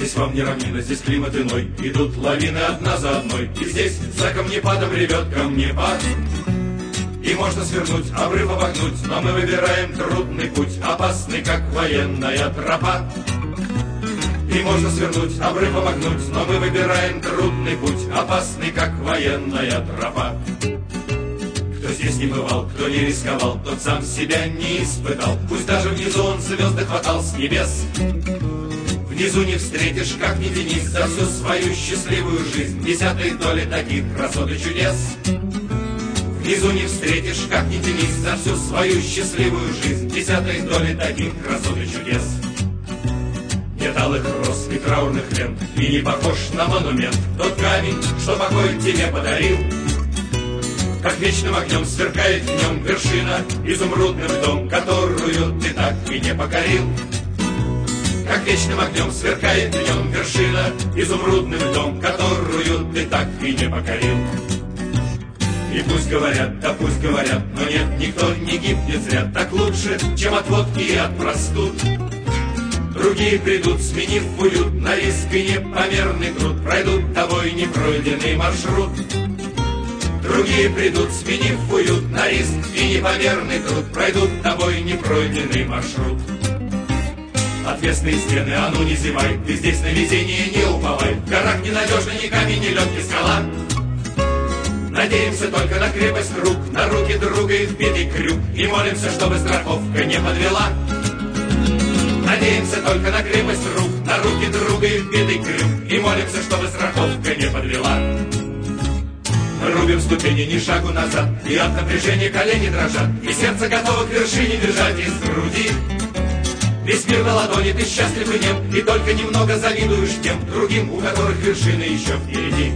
Здесь вам не равнина, здесь климат иной. Идут лавины одна за одной. И здесь за камнепадом ревет камнепад. И можно свернуть, обрыв обогнуть, но мы выбираем трудный путь, опасный, как военная тропа. И можно свернуть, обрыв обогнуть, но мы выбираем трудный путь, опасный, как военная тропа. Кто здесь не бывал, кто не рисковал, тот сам себя не испытал. Пусть даже внизу он звезды хватал с небес. Внизу не встретишь, как ни тянись, за всю свою счастливую жизнь десятой доли таких красот и чудес. Внизу не встретишь, как ни тянись, за всю свою счастливую жизнь десятой доли таких красот и чудес. Нет алых роз и траурных лент, и не похож на монумент тот камень, что покой тебе подарил. Как вечным огнем сверкает в нем вершина, изумрудным льдом, которую ты так и не покорил. Как вечным огнем сверкает в нем вершина, изумрудным льдом, которую ты так и не покорил. И пусть говорят, да пусть говорят, но нет, никто не гибнет зря. Так лучше, чем от водки и от простуд. Другие придут, сменив уют, на риск и непомерный труд, пройдут тобой непройденный маршрут. Другие придут, сменив уют, на риск и непомерный труд, пройдут тобой непройденный маршрут. Отвесные стены, а ну не зевай, ты здесь на везение не уповай. В горах ненадежно ни камень, ни лед, ни скала. Надеемся только на крепость рук, на руки друга и вбитый крюк, и молимся, чтобы страховка не подвела. Надеемся только на крепость рук, на руки друга и вбитый крюк, и молимся, чтобы страховка не подвела. Мы рубим ступени, ни шагу назад, и от напряжения колени дрожат, и сердце готово к вершине бежать из груди. Весь мир на ладони, ты счастлив и нем, и только немного завидуешь тем другим, у которых вершины еще впереди.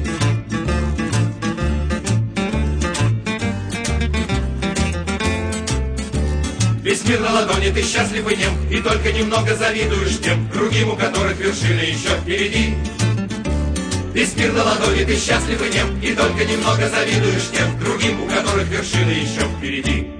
Весь мир на ладони, ты счастлив и нем, и только немного завидуешь тем другим, у которых вершины еще впереди. Весь мир на ладони, ты счастлив и нем, и только немного завидуешь тем другим, у которых вершины еще впереди.